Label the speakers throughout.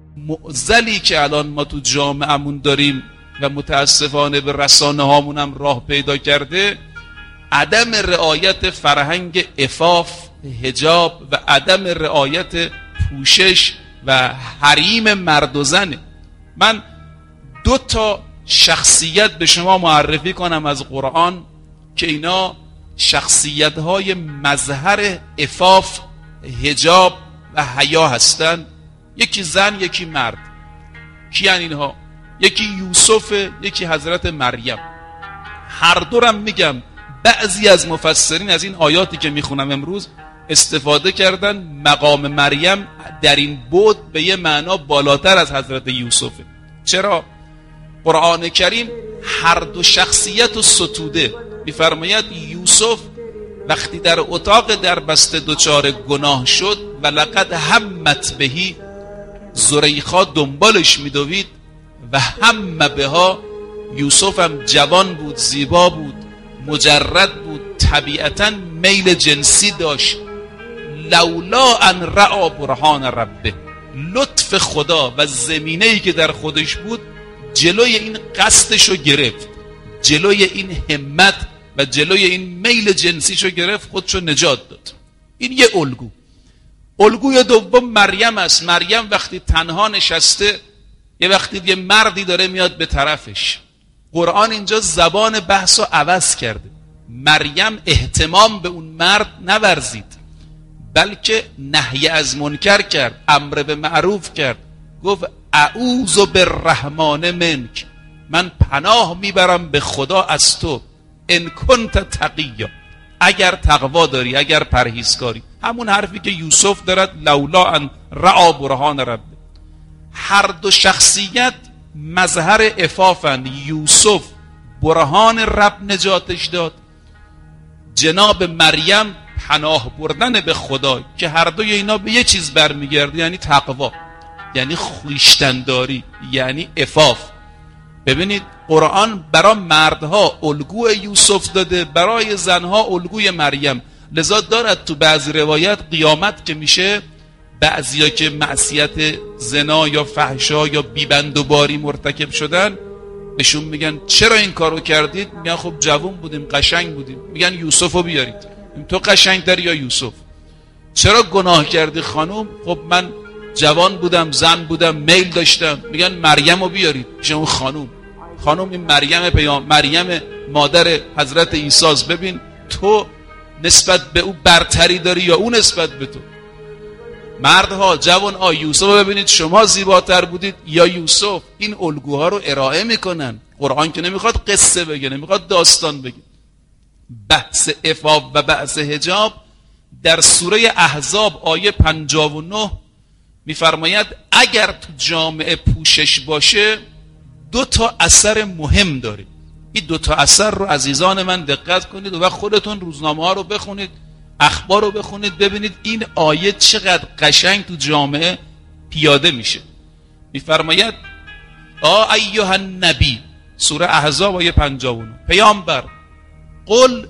Speaker 1: معضلی که الان ما تو جامعهمون داریم و متاسفانه به رسانه هامون هم راه پیدا کرده، عدم رعایت فرهنگ عفاف، حجاب و عدم رعایت پوشش و حریم مرد و زنه. من 2 تا شخصیت به شما معرفی کنم از قرآن که اینا شخصیت‌های مظهر عفاف، حجاب و حیا هستن. یکی زن، یکی مرد. کیان اینها؟ یکی یوسف، یکی حضرت مریم. هر دورم میگم بعضی از مفسرین از این آیاتی که میخونم امروز استفاده کردن مقام مریم در این بعد به یه معنا بالاتر از حضرت یوسفه. چرا؟ قرآن کریم هر دو شخصیت رو ستوده. میفرماید یوسف وقتی در اتاق در بسته دچار گناه شد و لقد همت بهی، زلیخا دنبالش میدوید و هم بها، یوسف هم جوان بود، زیبا بود، مجرد بود، طبیعتا میل جنسی داشت. لولا ان رأى برهان ربه، لطف خدا و زمینه‌ای که در خودش بود جلوی این قصدشو گرفت، جلوی این همت و جلوی این میل جنسیشو گرفت، خودشو نجات داد. این یه الگو. الگوی دوم مریم است. مریم وقتی تنها نشسته، یه وقتی یه مردی داره میاد به طرفش، قرآن اینجا زبان بحثو عوض کرده. مریم اهتمام به اون مرد نورزید، بلکه نهی از منکر کرد، امر به معروف کرد. گفت اعوذ بالرحمن منک، من پناه میبرم به خدا از تو، ان کنت تقیا، اگر تقوا داری، اگر پرهیزکاری. همون حرفی که یوسف دارد، لولا ان رأى برهان رب. هر دو شخصیت مظهر عفافند. یوسف برهان رب نجاتش داد، جناب مریم پناه بردن به خدا، که هر دوی اینا به یه چیز برمیگرده، یعنی تقوا، یعنی خویشتنداری، یعنی عفاف. ببینید قرآن برای مردها الگوی یوسف داده، برای زنها الگوی مریم. لذا دارد تو بعضی روایت قیامت که میشه، بعضیا که معصیت زنا یا فحشا یا بیبند و باری مرتکب شدن، بهشون میگن چرا این کارو کردید؟ میگن خب جوان بودیم، قشنگ بودیم. میگن یوسفو بیارید. تو قشنگ تری یا یوسف؟ چرا گناه کردی خانم؟ خب من جوان بودم، زن بودم، میل داشتم. میگن مریمو بیارید. میشه اون خانم این مریم مادر حضرت عیسی. ببین تو نسبت به او برتری داری یا اون نسبت به تو؟ مردها، جوان یوسف رو ببینید، شما زیباتر بودید یا یوسف؟ این الگوها رو ارائه میکنن. قرآن که نمیخواد قصه بگه، نمیخواد داستان بگه. بحث عفاف و بحث حجاب در سوره احزاب آیه 59 میفرماید اگر تو جامعه پوشش باشه 2 تا اثر مهم داره. این 2 تا اثر رو عزیزان من دقت کنید و خودتون روزنامه ها رو بخونید، اخبار رو بخونید، ببینید این آیه چقدر قشنگ تو جامعه پیاده میشه. میفرماید ایها النبی، سوره احزاب آیه 59، پیامبر، قل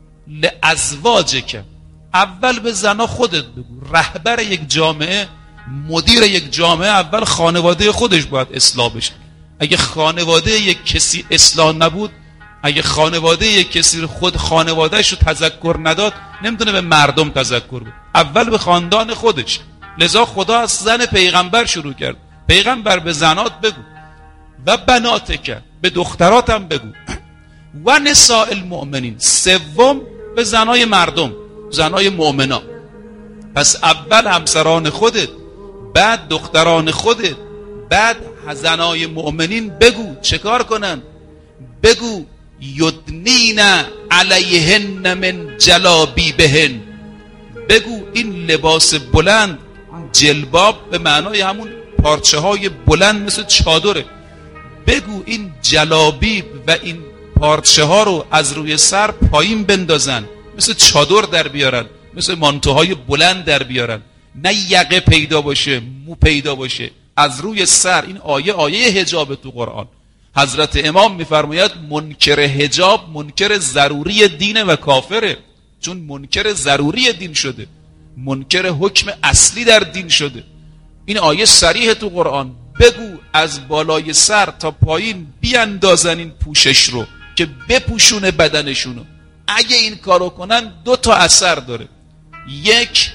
Speaker 1: لازواجک، اول به زنا خودت بگو. رهبر یک جامعه، مدیر یک جامعه، اول خانواده خودش باید اصلاح بشه. اگه خانواده یک کسی اصلاح نبود، اگه خانواده یک کسی خود خانوادهش رو تذکر نداد، نمیتونه به مردم تذکر بده. اول به خاندان خودش. لذا خدا از زن پیغمبر شروع کرد. پیغمبر به زنات بگو و بناتک، به دختراتم بگو، و نساء المؤمنین، سوم به زنای مردم، زنای مؤمنا. پس اول همسران خودت، بعد دختران خودت، بعد زنای مؤمنین بگو چه کار کنن. بگو یدنین علیهن من جلابیبهن، بگو این لباس بلند، جلباب به معنای همون پارچه های بلند مثل چادره، بگو این جلابیب و این پارچه ها رو از روی سر پایین بندازن، مثل چادر در بیارن، مثل مانتوهای بلند در بیارن، نه یقه پیدا باشه، مو پیدا باشه از روی سر. این آیه حجاب تو قرآن. حضرت امام میفرماید منکر حجاب منکر ضروری دینه و کافره، چون منکر ضروری دین شده، منکر حکم اصلی در دین شده. این آیه صریح تو قرآن، بگو از بالای سر تا پایین بیاندازن این پوشش رو که بپوشونه بدنشونو. اگه این کارو کنن 2 تا اثر داره. یک،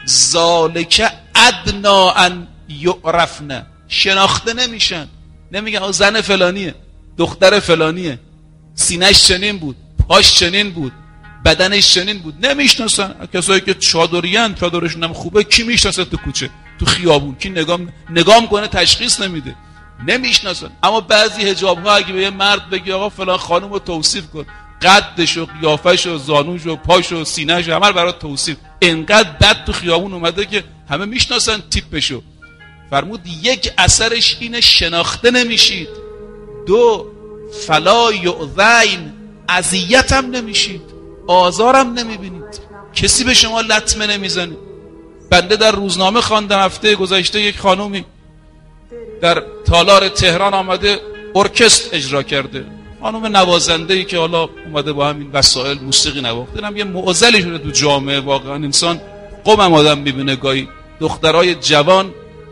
Speaker 1: ذالک ادنا ان یعرفن، شناخته نمیشن. نمیگن زن فلانیه، دختر فلانیه، سینه‌اش چنین بود، پاش چنین بود، بدنش چنین بود. نمیشناسن. کسایی که چادریان، چادرشون هم خوبه، کی میشناسه تو کوچه، تو خیابون؟ کی نگام کنه تشخیص نمیده. نمیشناسن. اما بعضی حجاب ها اگه به یه مرد بگی آقا فلان خانم رو توصیف کن، قدش و قیافش و زانوش و پاش و سینه‌اش همه برات توصیف، انقدر بد تو خیابون اومده که همه میشناسن تیپشو. فرمود یک اثرش اینه شناخته نمیشید. 2، فلا یؤذین، اذیتم نمیشید، آزارم نمیبینید، کسی به شما لطمه نمیزنه. بنده در روزنامه خواندم هفته گذشته یک خانومی در تالار تهران آمده ارکستر اجرا کرده، خانم نوازنده‌ای که حالا اومده با همین وسایل موسیقی نواخته. اینم یه معضلی شده تو جامعه. واقعا انسان قومم آدم میبینه گاهی دخترای جوان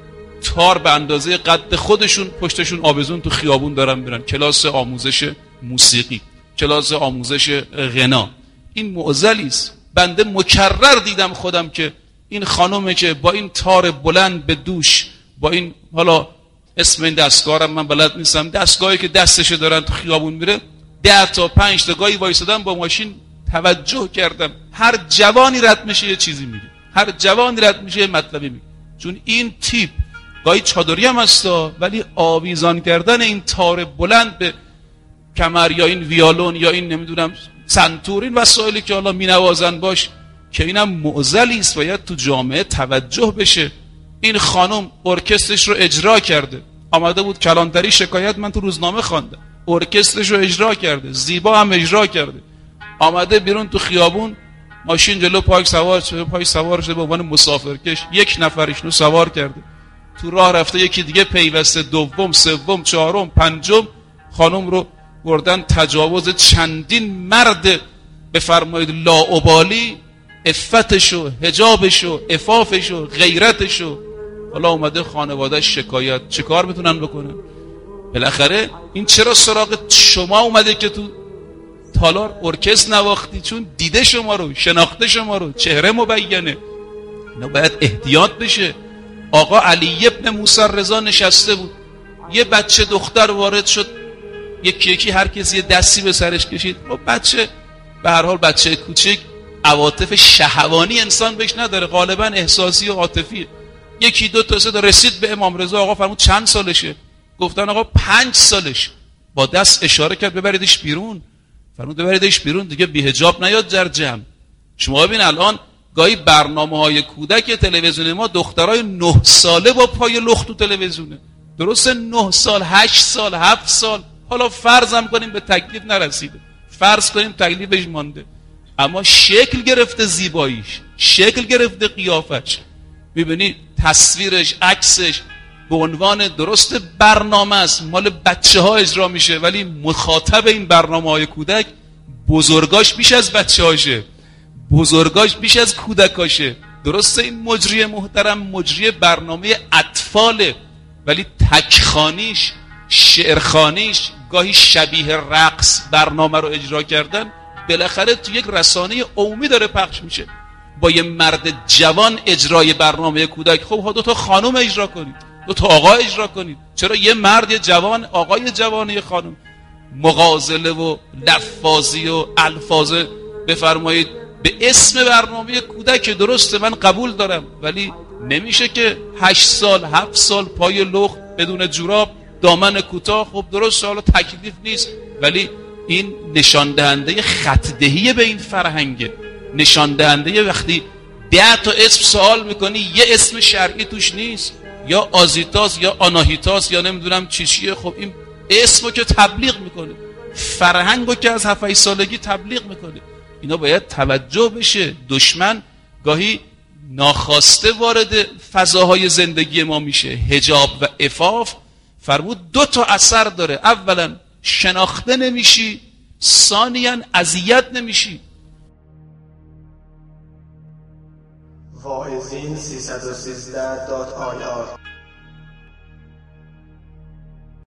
Speaker 1: تار به اندازه قد خودشون پشتشون آویزون تو خیابون دارن میرن کلاس آموزش موسیقی، کلاس آموزش غنا. این معضلی است. بنده مکرر دیدم خودم که این خانومه که با این تار بلند به دوش، با این، حالا اسم این دستگاه من بلد نیستم، دستگاهی که دستشه دارن تو خیابون میره، 10 تا 5 تا گاهی وایسادم با ماشین توجه کردم. هر جوانی رد میشه یه چیزی میگه، هر جوانی رد میشه یه مطلبی میگه. چون این تیپ گاهی چادری هم هستا، ولی آویزان کردن این تار بلند به کمر یا این ویالون یا این نمیدونم سنتور، این وسایلی که حالا مینوازن باش، که اینم معضلی است، باید تو جامعه توجه بشه. این خانم ارکسترش رو اجرا کرده، آمده بود کلانتری شکایت، من تو روزنامه خواندم، ارکسترش رو اجرا کرده، زیبا هم اجرا کرده. آمده بیرون تو خیابون، ماشین جلو پایش سوار شده به عنوان مسافرکش، 1 نفرش رو سوار کرده، تو راه رفته یکی دیگه پیوسته، دوم، سوم، چهارم، پنجم، خانم رو بردن تجاوز چندین مرد بفرمایید لاابالی، عفتشو، حجابشو، عفافشو، غیرتشو. حالا اومده خانواده‌اش شکایت. چه کار میتونن بکنن؟ بالاخره این چرا سراغ شما اومده که تو تالار ارکستر نواختی؟ چون دیده شما رو، شناخته شما رو، چهره مبینه. اینا باید احتیاط بشه. آقا علی ابن موسی رضا نشسته بود، یه بچه دختر وارد شد، یکی هر کسی یه دستی به سرش کشید. خب بچه به هر حال بچه کوچک عواطف شهوانی انسان بهش نداره، غالبا احساسی و عاطفیه. 1 2 تا 3 رسید به امام رضا. آقا فرمود چند سالشه؟ گفتن آقا 5 سالش. با دست اشاره کرد ببریدش بیرون. فرمود ببریدش بیرون دیگه بی حجاب نیاد در جمع. شما ببین الان گاهی برنامه‌های کودک تلویزیون ما دخترای 9 ساله با پای لخت تو تلویزیونه. درسته 9 سال، 8 سال، 7 سال. حالا فرض هم کنیم به تکلیف نرسیده، فرض کنیم تکلیفش مانده، اما شکل گرفته زیباییش، شکل گرفته قیافش. میبینی تصویرش، عکسش به عنوان درست برنامه است، مال بچه ها اجرا میشه، ولی مخاطب این برنامه های کودک بزرگاش بیش از بچه هاشه، بزرگاش بیش از کودکاشه. درسته این مجری محترم مجری برنامه اطفاله، ولی تکخانیش، شعرخانیش، گاهی شبیه رقص برنامه رو اجرا کردن، بالاخره تو یک رسانه عمومی داره پخش میشه. با یه مرد جوان اجرای برنامه کودک، خب ها 2 تا خانم اجرا کنید، 2 تا آقا اجرا کنید. چرا یه مرد، یه جوان، آقای جوان، یه خانم؟ مغازله و لفاظی و الفاظ بفرمایید به اسم برنامه کودک درسته، من قبول دارم، ولی نمیشه که 8 سال 7 سال پای لخت بدون جوراب، دامن کوتاه. خب درسته حالا تکلیف نیست، ولی این نشان دهنده خط دهی به این فرهنگه. نشان دهنده وقتی 10 تا اسم سوال میکنی یه اسم شرعی توش نیست، یا آزیتاس یا آناهیتاس یا نمیدونم چیشیه، خب این اسمو که تبلیغ میکنه، فرهنگو که از 7 سالگی تبلیغ میکنه. اینا باید توجه بشه. دشمن گاهی ناخواسته وارد فضاهای زندگی ما میشه. حجاب و عفاف فرمود 2 تا اثر داره. اولا شناخته نمیشی، ثانیاً اذیت نمیشی.
Speaker 2: واعظین 313.ir